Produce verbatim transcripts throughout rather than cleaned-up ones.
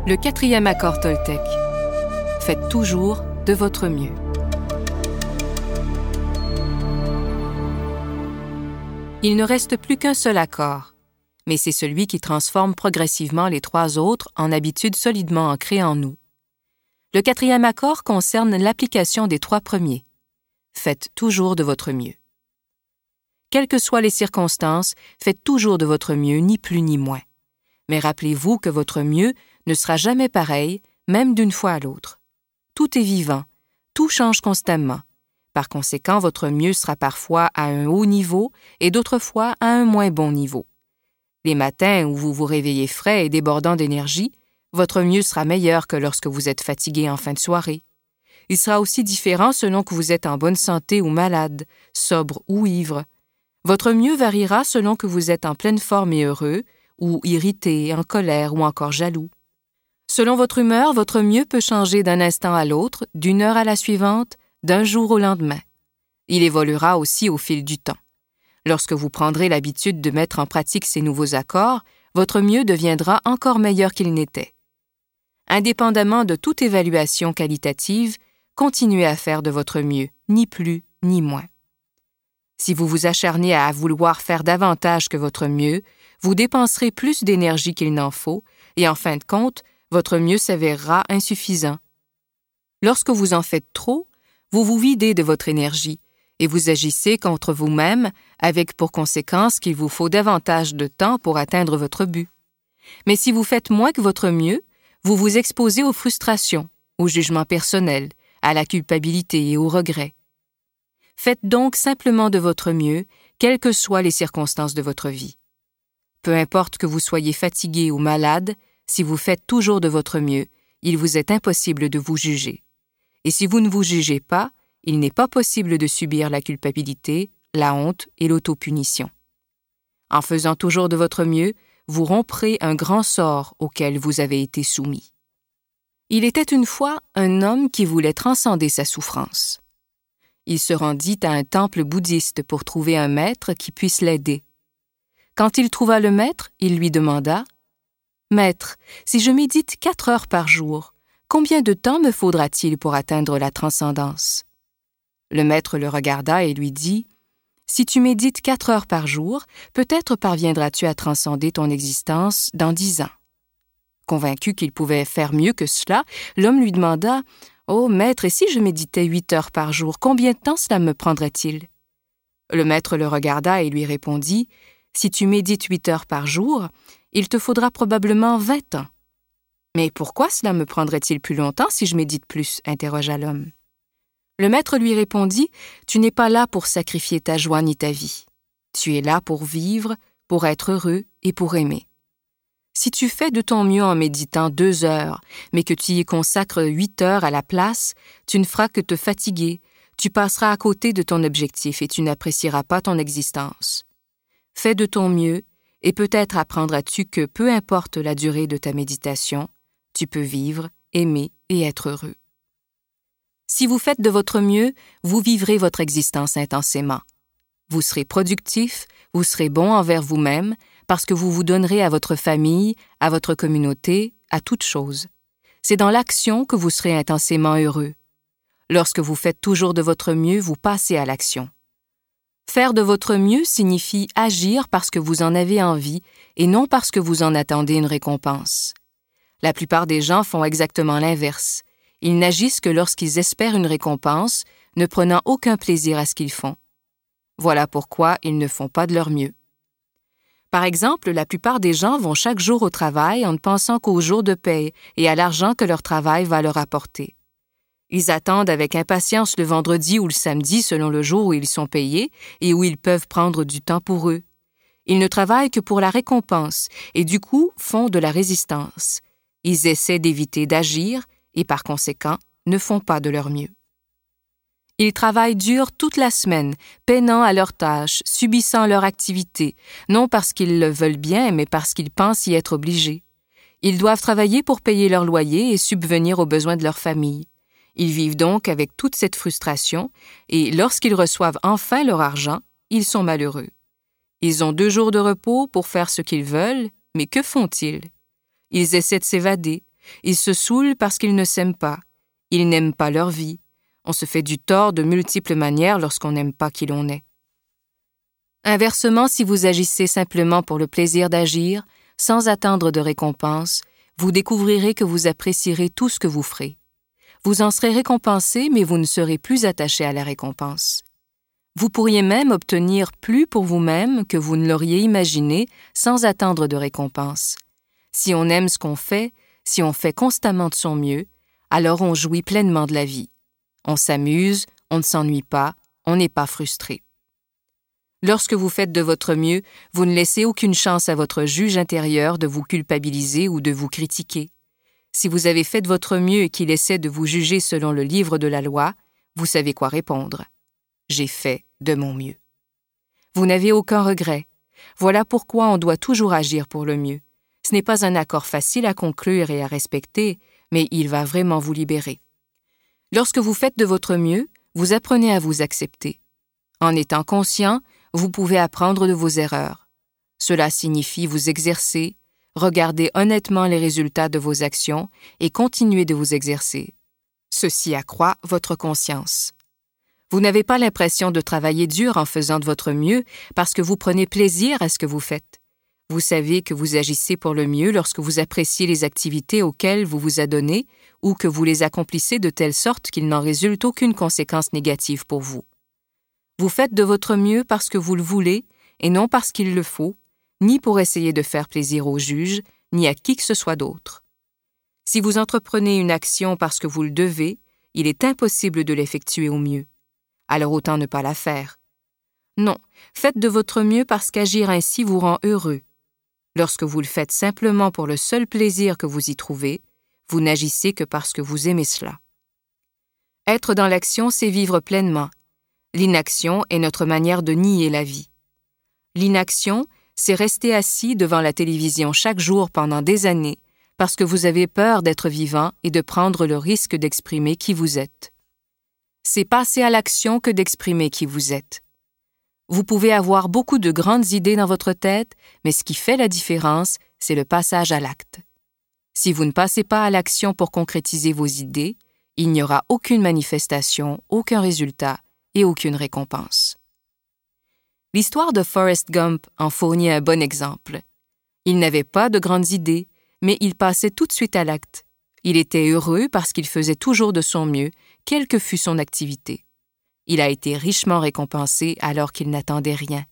Le quatrième accord Toltec. Faites toujours de votre mieux. Il ne reste plus qu'un seul accord, mais c'est celui qui transforme progressivement les trois autres en habitudes solidement ancrées en nous. Le quatrième accord concerne l'application des trois premiers. Faites toujours de votre mieux. Quelles que soient les circonstances, faites toujours de votre mieux, ni plus ni moins. Mais rappelez-vous que votre mieux ne sera jamais pareil, même d'une fois à l'autre. Tout est vivant, tout change constamment. Par conséquent, votre mieux sera parfois à un haut niveau et d'autres fois à un moins bon niveau. Les matins où vous vous réveillez frais et débordant d'énergie, votre mieux sera meilleur que lorsque vous êtes fatigué en fin de soirée. Il sera aussi différent selon que vous êtes en bonne santé ou malade, sobre ou ivre. Votre mieux variera selon que vous êtes en pleine forme et heureux, ou irrité, en colère ou encore jaloux. Selon votre humeur, votre mieux peut changer d'un instant à l'autre, d'une heure à la suivante, d'un jour au lendemain. Il évoluera aussi au fil du temps. Lorsque vous prendrez l'habitude de mettre en pratique ces nouveaux accords, votre mieux deviendra encore meilleur qu'il n'était. Indépendamment de toute évaluation qualitative, continuez à faire de votre mieux, ni plus ni moins. Si vous vous acharnez à vouloir faire davantage que votre mieux, vous dépenserez plus d'énergie qu'il n'en faut et en fin de compte, votre mieux s'avérera insuffisant. Lorsque vous en faites trop, vous vous videz de votre énergie et vous agissez contre vous-même avec pour conséquence qu'il vous faut davantage de temps pour atteindre votre but. Mais si vous faites moins que votre mieux, vous vous exposez aux frustrations, au jugement personnel, à la culpabilité et au regret. Faites donc simplement de votre mieux, quelles que soient les circonstances de votre vie. Peu importe que vous soyez fatigué ou malade, si vous faites toujours de votre mieux, il vous est impossible de vous juger. Et si vous ne vous jugez pas, il n'est pas possible de subir la culpabilité, la honte et l'autopunition. En faisant toujours de votre mieux, vous romprez un grand sort auquel vous avez été soumis. Il était une fois un homme qui voulait transcender sa souffrance. Il se rendit à un temple bouddhiste pour trouver un maître qui puisse l'aider. Quand il trouva le maître, il lui demanda « Maître, si je médite quatre heures par jour, combien de temps me faudra-t-il pour atteindre la transcendance ?» Le maître le regarda et lui dit « Si tu médites quatre heures par jour, peut-être parviendras-tu à transcender ton existence dans dix ans. » Convaincu qu'il pouvait faire mieux que cela, l'homme lui demanda « Oh, maître, et si je méditais huit heures par jour, combien de temps cela me prendrait-il » Le maître le regarda et lui répondit « Si tu médites huit heures par jour, il te faudra probablement vingt ans. »« Mais pourquoi cela me prendrait-il plus longtemps si je médite plus ?» interrogea l'homme. Le maître lui répondit « Tu n'es pas là pour sacrifier ta joie ni ta vie. Tu es là pour vivre, pour être heureux et pour aimer. Si tu fais de ton mieux en méditant deux heures, mais que tu y consacres huit heures à la place, tu ne feras que te fatiguer, tu passeras à côté de ton objectif et tu n'apprécieras pas ton existence. Fais de ton mieux, et peut-être apprendras-tu que peu importe la durée de ta méditation, tu peux vivre, aimer et être heureux. Si vous faites de votre mieux, vous vivrez votre existence intensément. Vous serez productif, vous serez bon envers vous-même, parce que vous vous donnerez à votre famille, à votre communauté, à toute chose. C'est dans l'action que vous serez intensément heureux. Lorsque vous faites toujours de votre mieux, vous passez à l'action. Faire de votre mieux signifie agir parce que vous en avez envie et non parce que vous en attendez une récompense. La plupart des gens font exactement l'inverse. Ils n'agissent que lorsqu'ils espèrent une récompense, ne prenant aucun plaisir à ce qu'ils font. Voilà pourquoi ils ne font pas de leur mieux. Par exemple, la plupart des gens vont chaque jour au travail en ne pensant qu'au jour de paye et à l'argent que leur travail va leur apporter. Ils attendent avec impatience le vendredi ou le samedi selon le jour où ils sont payés et où ils peuvent prendre du temps pour eux. Ils ne travaillent que pour la récompense et du coup font de la résistance. Ils essaient d'éviter d'agir et par conséquent ne font pas de leur mieux. Ils travaillent dur toute la semaine, peinant à leurs tâches, subissant leur activité, non parce qu'ils le veulent bien, mais parce qu'ils pensent y être obligés. Ils doivent travailler pour payer leur loyer et subvenir aux besoins de leur famille. Ils vivent donc avec toute cette frustration et lorsqu'ils reçoivent enfin leur argent, ils sont malheureux. Ils ont deux jours de repos pour faire ce qu'ils veulent, mais que font-ils? Ils essaient de s'évader, Ils se saoulent parce qu'ils ne s'aiment pas. Ils n'aiment pas leur vie. On se fait du tort de multiples manières lorsqu'on n'aime pas qui l'on est. Inversement, si vous agissez simplement pour le plaisir d'agir, sans attendre de récompense, vous découvrirez que vous apprécierez tout ce que vous ferez. Vous en serez récompensé, mais vous ne serez plus attaché à la récompense. Vous pourriez même obtenir plus pour vous-même que vous ne l'auriez imaginé sans attendre de récompense. Si on aime ce qu'on fait, si on fait constamment de son mieux, alors on jouit pleinement de la vie. On s'amuse, on ne s'ennuie pas, on n'est pas frustré. Lorsque vous faites de votre mieux, vous ne laissez aucune chance à votre juge intérieur de vous culpabiliser ou de vous critiquer. Si vous avez fait de votre mieux et qu'il essaie de vous juger selon le livre de la loi, vous savez quoi répondre. J'ai fait de mon mieux. Vous n'avez aucun regret. Voilà pourquoi on doit toujours agir pour le mieux. Ce n'est pas un accord facile à conclure et à respecter, mais il va vraiment vous libérer. Lorsque vous faites de votre mieux, vous apprenez à vous accepter. En étant conscient, vous pouvez apprendre de vos erreurs. Cela signifie vous exercer, regarder honnêtement les résultats de vos actions et continuer de vous exercer. Ceci accroît votre conscience. Vous n'avez pas l'impression de travailler dur en faisant de votre mieux parce que vous prenez plaisir à ce que vous faites. Vous savez que vous agissez pour le mieux lorsque vous appréciez les activités auxquelles vous vous adonnez ou que vous les accomplissez de telle sorte qu'il n'en résulte aucune conséquence négative pour vous. Vous faites de votre mieux parce que vous le voulez et non parce qu'il le faut, ni pour essayer de faire plaisir au juge, ni à qui que ce soit d'autre. Si vous entreprenez une action parce que vous le devez, il est impossible de l'effectuer au mieux. Alors autant ne pas la faire. Non, faites de votre mieux parce qu'agir ainsi vous rend heureux. Lorsque vous le faites simplement pour le seul plaisir que vous y trouvez, vous n'agissez que parce que vous aimez cela. Être dans l'action, c'est vivre pleinement. L'inaction est notre manière de nier la vie. L'inaction, c'est rester assis devant la télévision chaque jour pendant des années parce que vous avez peur d'être vivant et de prendre le risque d'exprimer qui vous êtes. C'est passer à l'action que d'exprimer qui vous êtes. Vous pouvez avoir beaucoup de grandes idées dans votre tête, mais ce qui fait la différence, c'est le passage à l'acte. Si vous ne passez pas à l'action pour concrétiser vos idées, il n'y aura aucune manifestation, aucun résultat et aucune récompense. L'histoire de Forrest Gump en fournit un bon exemple. Il n'avait pas de grandes idées, mais il passait tout de suite à l'acte. Il était heureux parce qu'il faisait toujours de son mieux, quelle que fût son activité. Il a été richement récompensé alors qu'il n'attendait rien.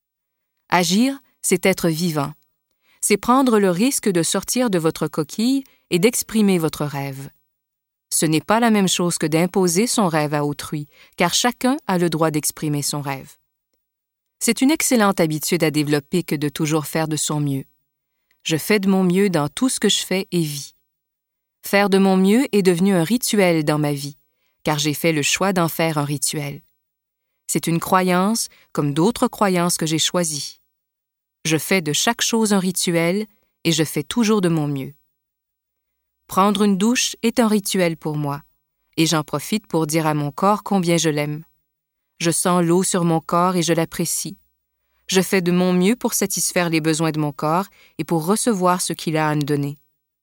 Agir, c'est être vivant. C'est prendre le risque de sortir de votre coquille et d'exprimer votre rêve. Ce n'est pas la même chose que d'imposer son rêve à autrui, car chacun a le droit d'exprimer son rêve. C'est une excellente habitude à développer que de toujours faire de son mieux. Je fais de mon mieux dans tout ce que je fais et vis. Faire de mon mieux est devenu un rituel dans ma vie, car j'ai fait le choix d'en faire un rituel. C'est une croyance, comme d'autres croyances que j'ai choisies. Je fais de chaque chose un rituel et je fais toujours de mon mieux. Prendre une douche est un rituel pour moi, et j'en profite pour dire à mon corps combien je l'aime. Je sens l'eau sur mon corps et je l'apprécie. Je fais de mon mieux pour satisfaire les besoins de mon corps et pour recevoir ce qu'il a à me donner.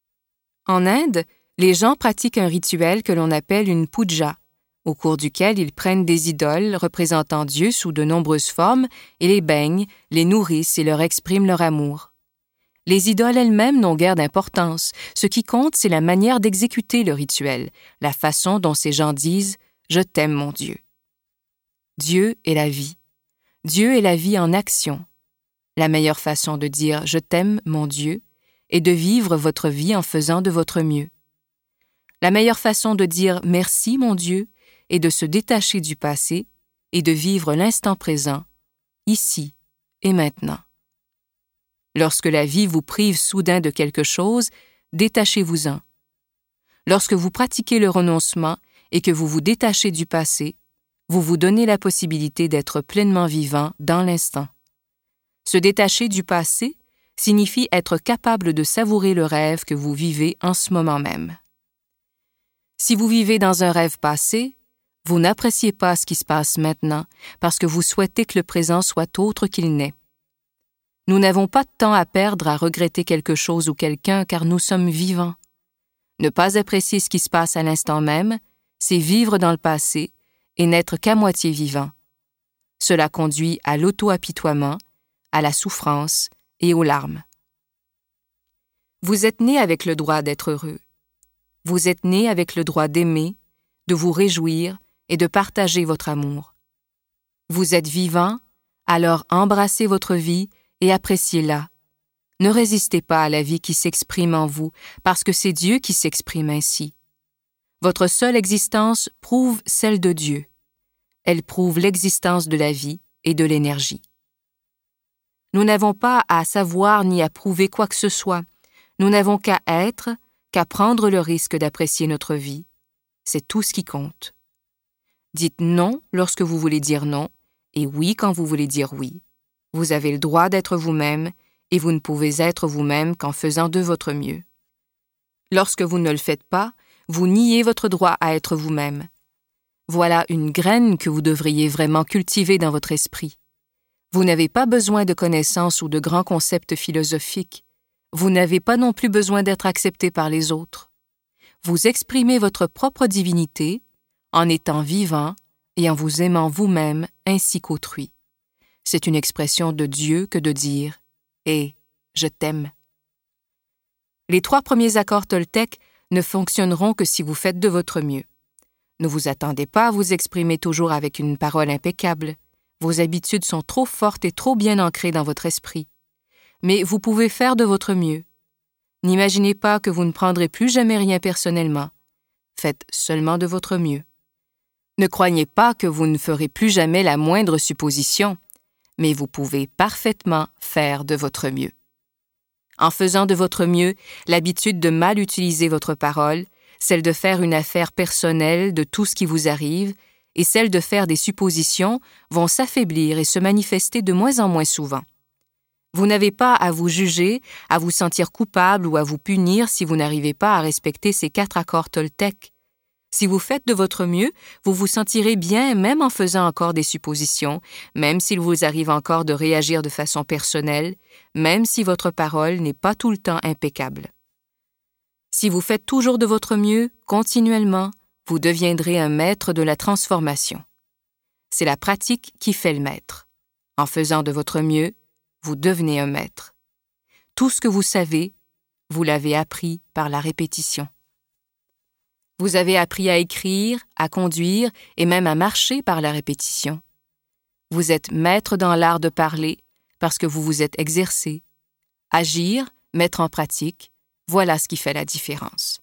En Inde, les gens pratiquent un rituel que l'on appelle une puja, au cours duquel ils prennent des idoles représentant Dieu sous de nombreuses formes et les baignent, les nourrissent et leur expriment leur amour. Les idoles elles-mêmes n'ont guère d'importance. Ce qui compte, c'est la manière d'exécuter le rituel, la façon dont ces gens disent « Je t'aime, mon Dieu ». Dieu est la vie. Dieu est la vie en action. La meilleure façon de dire « Je t'aime, mon Dieu » est de vivre votre vie en faisant de votre mieux. La meilleure façon de dire « Merci, mon Dieu » est de se détacher du passé et de vivre l'instant présent, ici et maintenant. Lorsque la vie vous prive soudain de quelque chose, détachez-vous-en. Lorsque vous pratiquez le renoncement et que vous vous détachez du passé, vous vous donnez la possibilité d'être pleinement vivant dans l'instant. Se détacher du passé signifie être capable de savourer le rêve que vous vivez en ce moment même. Si vous vivez dans un rêve passé, vous n'appréciez pas ce qui se passe maintenant parce que vous souhaitez que le présent soit autre qu'il n'est. Nous n'avons pas de temps à perdre à regretter quelque chose ou quelqu'un car nous sommes vivants. Ne pas apprécier ce qui se passe à l'instant même, c'est vivre dans le passé et n'être qu'à moitié vivant. Cela conduit à l'auto-apitoiement, à la souffrance et aux larmes. Vous êtes né avec le droit d'être heureux. Vous êtes né avec le droit d'aimer, de vous réjouir et de partager votre amour. Vous êtes vivant, alors embrassez votre vie et appréciez-la. Ne résistez pas à la vie qui s'exprime en vous, parce que c'est Dieu qui s'exprime ainsi. Votre seule existence prouve celle de Dieu. Elle prouve l'existence de la vie et de l'énergie. Nous n'avons pas à savoir ni à prouver quoi que ce soit. Nous n'avons qu'à être, qu'à prendre le risque d'apprécier notre vie. C'est tout ce qui compte. Dites non lorsque vous voulez dire non, et oui quand vous voulez dire oui. Vous avez le droit d'être vous-même, et vous ne pouvez être vous-même qu'en faisant de votre mieux. Lorsque vous ne le faites pas, vous niez votre droit à être vous-même. Voilà une graine que vous devriez vraiment cultiver dans votre esprit. Vous n'avez pas besoin de connaissances ou de grands concepts philosophiques. Vous n'avez pas non plus besoin d'être accepté par les autres. Vous exprimez votre propre divinité en étant vivant et en vous aimant vous-même ainsi qu'autrui. C'est une expression de Dieu que de dire « Hé, je t'aime ». Les trois premiers accords toltèques ne fonctionneront que si vous faites de votre mieux. Ne vous attendez pas à vous exprimer toujours avec une parole impeccable. Vos habitudes sont trop fortes et trop bien ancrées dans votre esprit. Mais vous pouvez faire de votre mieux. N'imaginez pas que vous ne prendrez plus jamais rien personnellement. Faites seulement de votre mieux. Ne croyez pas que vous ne ferez plus jamais la moindre supposition, mais vous pouvez parfaitement faire de votre mieux. En faisant de votre mieux, l'habitude de mal utiliser votre parole, celle de faire une affaire personnelle de tout ce qui vous arrive, et celle de faire des suppositions vont s'affaiblir et se manifester de moins en moins souvent. Vous n'avez pas à vous juger, à vous sentir coupable ou à vous punir si vous n'arrivez pas à respecter ces quatre accords toltèques. Si vous faites de votre mieux, vous vous sentirez bien même en faisant encore des suppositions, même s'il vous arrive encore de réagir de façon personnelle, même si votre parole n'est pas tout le temps impeccable. Si vous faites toujours de votre mieux, continuellement, vous deviendrez un maître de la transformation. C'est la pratique qui fait le maître. En faisant de votre mieux, vous devenez un maître. Tout ce que vous savez, vous l'avez appris par la répétition. Vous avez appris à écrire, à conduire et même à marcher par la répétition. Vous êtes maître dans l'art de parler parce que vous vous êtes exercé. Agir, mettre en pratique, voilà ce qui fait la différence.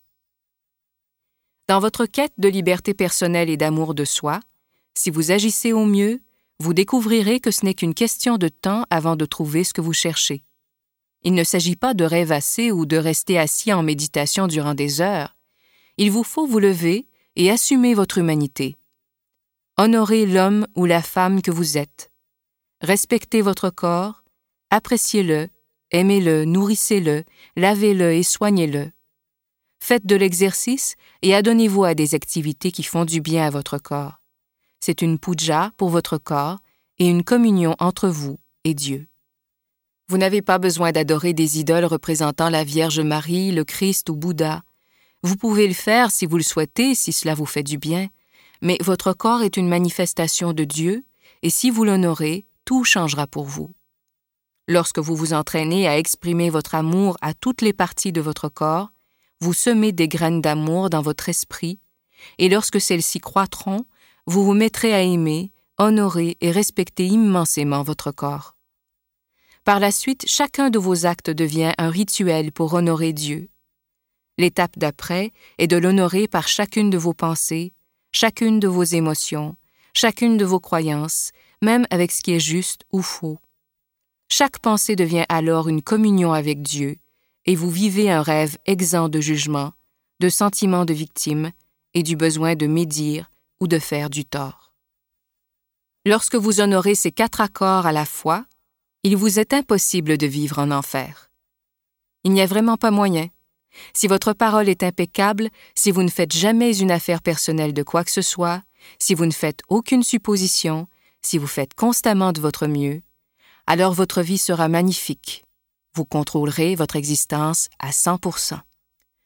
Dans votre quête de liberté personnelle et d'amour de soi, si vous agissez au mieux, vous découvrirez que ce n'est qu'une question de temps avant de trouver ce que vous cherchez. Il ne s'agit pas de rêvasser ou de rester assis en méditation durant des heures. Il vous faut vous lever et assumer votre humanité. Honorez l'homme ou la femme que vous êtes. Respectez votre corps, appréciez-le, aimez-le, nourrissez-le, lavez-le et soignez-le. Faites de l'exercice et adonnez-vous à des activités qui font du bien à votre corps. C'est une puja pour votre corps et une communion entre vous et Dieu. Vous n'avez pas besoin d'adorer des idoles représentant la Vierge Marie, le Christ ou Bouddha. Vous pouvez le faire si vous le souhaitez, si cela vous fait du bien, mais votre corps est une manifestation de Dieu et si vous l'honorez, tout changera pour vous. Lorsque vous vous entraînez à exprimer votre amour à toutes les parties de votre corps, vous semez des graines d'amour dans votre esprit et lorsque celles-ci croîtront, vous vous mettrez à aimer, honorer et respecter immensément votre corps. Par la suite, chacun de vos actes devient un rituel pour honorer Dieu. L'étape d'après est de l'honorer par chacune de vos pensées, chacune de vos émotions, chacune de vos croyances, même avec ce qui est juste ou faux. Chaque pensée devient alors une communion avec Dieu et vous vivez un rêve exempt de jugement, de sentiment de victime et du besoin de médire ou de faire du tort. Lorsque vous honorez ces quatre accords à la fois, il vous est impossible de vivre en enfer. Il n'y a vraiment pas moyen. Si votre parole est impeccable, si vous ne faites jamais une affaire personnelle de quoi que ce soit, si vous ne faites aucune supposition, si vous faites constamment de votre mieux, alors votre vie sera magnifique. Vous contrôlerez votre existence à cent pour cent.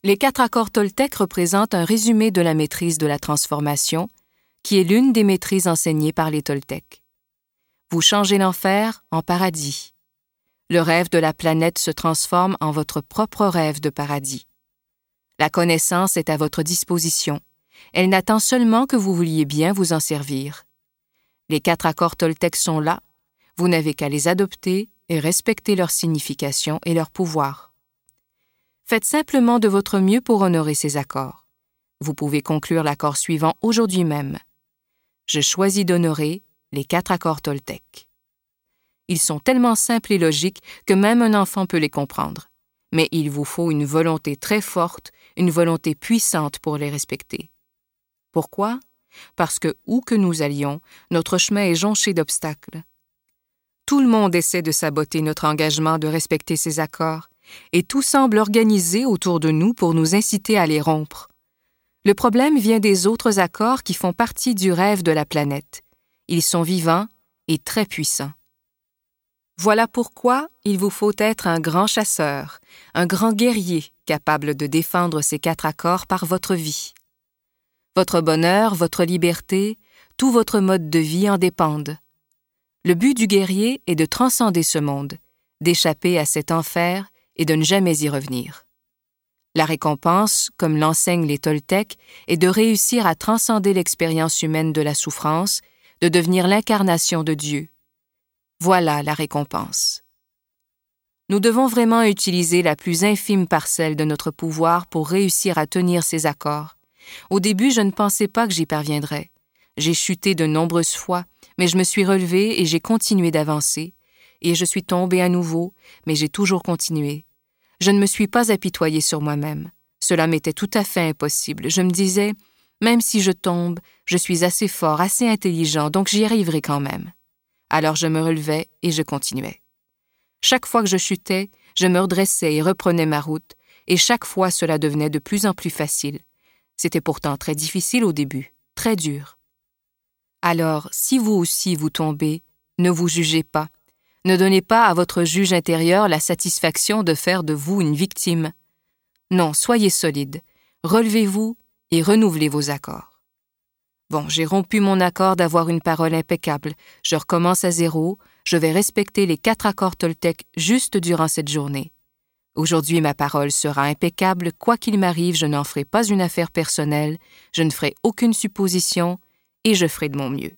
Les quatre accords Toltec représentent un résumé de la maîtrise de la transformation, qui est l'une des maîtrises enseignées par les Toltecs. Vous changez l'enfer en paradis. Le rêve de la planète se transforme en votre propre rêve de paradis. La connaissance est à votre disposition. Elle n'attend seulement que vous vouliez bien vous en servir. Les quatre accords Toltec sont là. Vous n'avez qu'à les adopter et respecter leur signification et leur pouvoir. Faites simplement de votre mieux pour honorer ces accords. Vous pouvez conclure l'accord suivant aujourd'hui même. Je choisis d'honorer les quatre accords Toltec. Ils sont tellement simples et logiques que même un enfant peut les comprendre. Mais il vous faut une volonté très forte, une volonté puissante pour les respecter. Pourquoi? Parce que, où que nous allions, notre chemin est jonché d'obstacles. Tout le monde essaie de saboter notre engagement de respecter ces accords, et tout semble organisé autour de nous pour nous inciter à les rompre. Le problème vient des autres accords qui font partie du rêve de la planète. Ils sont vivants et très puissants. Voilà pourquoi il vous faut être un grand chasseur, un grand guerrier capable de défendre ces quatre accords par votre vie. Votre bonheur, votre liberté, tout votre mode de vie en dépendent. Le but du guerrier est de transcender ce monde, d'échapper à cet enfer et de ne jamais y revenir. La récompense, comme l'enseignent les Toltecs, est de réussir à transcender l'expérience humaine de la souffrance, de devenir l'incarnation de Dieu. Voilà la récompense. Nous devons vraiment utiliser la plus infime parcelle de notre pouvoir pour réussir à tenir ces accords. Au début, je ne pensais pas que j'y parviendrais. J'ai chuté de nombreuses fois, mais je me suis relevée et j'ai continué d'avancer. Et je suis tombée à nouveau, mais j'ai toujours continué. Je ne me suis pas apitoyée sur moi-même. Cela m'était tout à fait impossible. Je me disais, même si je tombe, je suis assez fort, assez intelligent, donc j'y arriverai quand même. Alors je me relevais et je continuais. Chaque fois que je chutais, je me redressais et reprenais ma route, et chaque fois cela devenait de plus en plus facile. C'était pourtant très difficile au début, très dur. Alors, si vous aussi vous tombez, ne vous jugez pas. Ne donnez pas à votre juge intérieur la satisfaction de faire de vous une victime. Non, soyez solide, relevez-vous et renouvelez vos accords. Bon, j'ai rompu mon accord d'avoir une parole impeccable. Je recommence à zéro, je vais respecter les quatre accords Toltec juste durant cette journée. Aujourd'hui, ma parole sera impeccable, quoi qu'il m'arrive, je n'en ferai pas une affaire personnelle, je ne ferai aucune supposition et je ferai de mon mieux.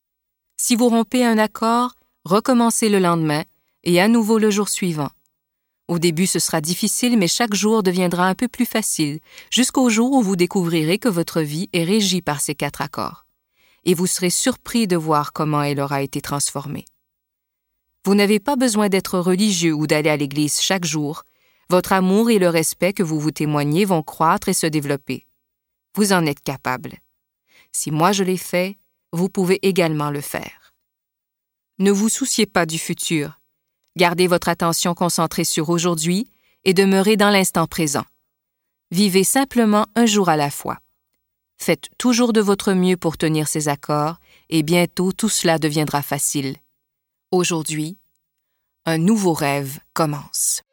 Si vous rompez un accord, recommencez le lendemain et à nouveau le jour suivant. Au début, ce sera difficile, mais chaque jour deviendra un peu plus facile, jusqu'au jour où vous découvrirez que votre vie est régie par ces quatre accords. Et vous serez surpris de voir comment elle aura été transformée. Vous n'avez pas besoin d'être religieux ou d'aller à l'église chaque jour. Votre amour et le respect que vous vous témoignez vont croître et se développer. Vous en êtes capable. Si moi je l'ai fait, vous pouvez également le faire. Ne vous souciez pas du futur. Gardez votre attention concentrée sur aujourd'hui et demeurez dans l'instant présent. Vivez simplement un jour à la fois. Faites toujours de votre mieux pour tenir ces accords et bientôt tout cela deviendra facile. Aujourd'hui, un nouveau rêve commence.